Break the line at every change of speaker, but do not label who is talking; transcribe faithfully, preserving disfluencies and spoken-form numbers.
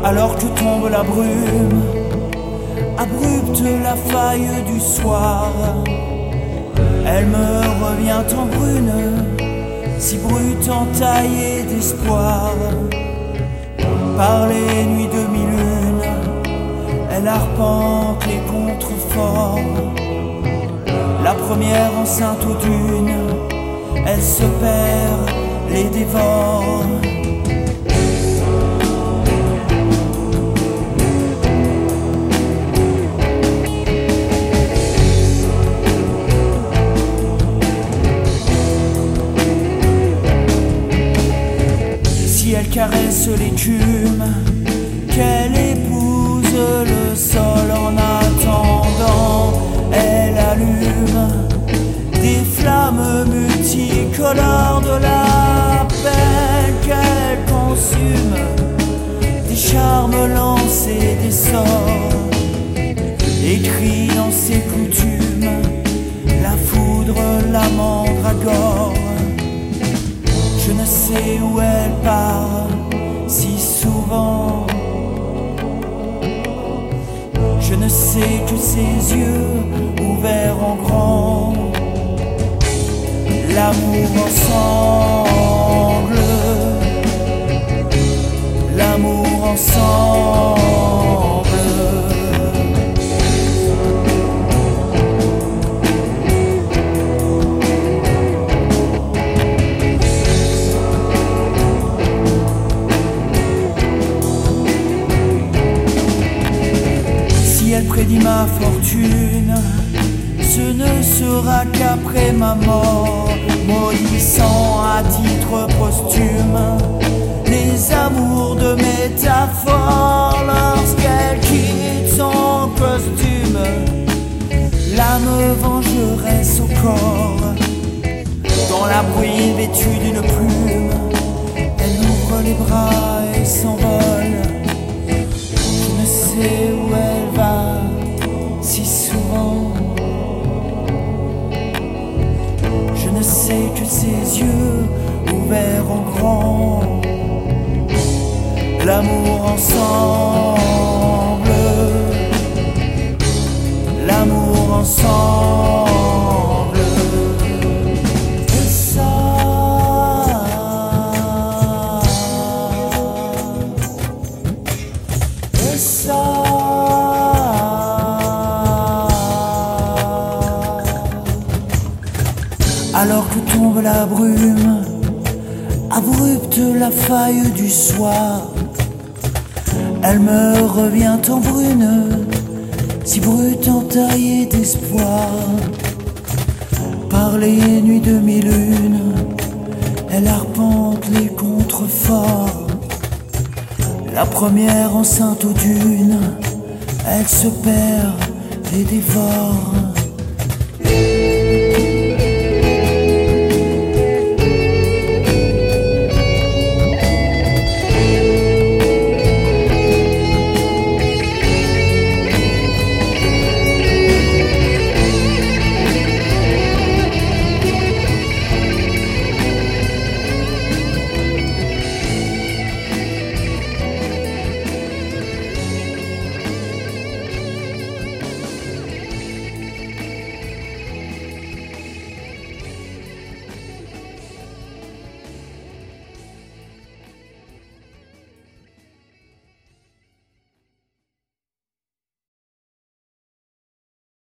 Alors que tombe la brume, abrupte la faille du soir, elle me revient en brune, si brute entaillée d'espoir. Par les nuits de mi-lune, elle arpente les contreforts. La première enceinte aux dunes, elle se perd, les dévore. Si elle caresse l'écume, qu'elle épouse le sol en attendant, elle allume des flammes multicolores de la peine qu'elle consume, des charmes lancés, des sorts écrits dans ses coutumes, la foudre, la mandragore. Je ne sais où elle part si souvent, je ne sais que ses yeux ouverts en grand. L'amour ensemble, l'amour ensemble. Si elle prédit ma fortune, ce ne sera qu'après ma mort, maudissant à titre posthume les amours de métaphore. Lorsqu'elle quitte son costume, l'âme vengeresse au corps, dans la bruine vêtue d'une plume, elle ouvre les bras et s'envole. Je ne sais où elle va si souvent, je ne sais que ses yeux ouverts en grand. L'amour ensemble, l'amour ensemble. Et ça, et ça. Alors que tombe la brume, abrupte la faille du soir, elle me revient en brune, si brute entaillée d'espoir. Par les nuits de mi-lune, elle arpente les contreforts. La première enceinte aux dunes, elle se perd et dévore.